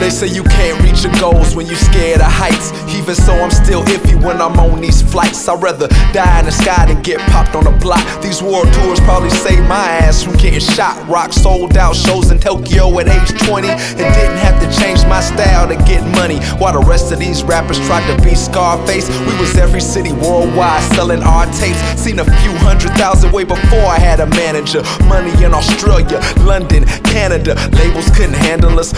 They say you can't reach your goals when you scared of heights. Even so, I'm still iffy when I'm on these flights. I'd rather die in the sky than get popped on a block. These world tours probably saved my ass from getting shot. Rock sold out shows in Tokyo at age 20 and didn't have to change my style to get money. While the rest of these rappers tried to be Scarface, we was every city worldwide selling our tapes. Seen a few 100,000 way before I had a manager. Money in Australia, London, Canada. Labels couldn't handle us.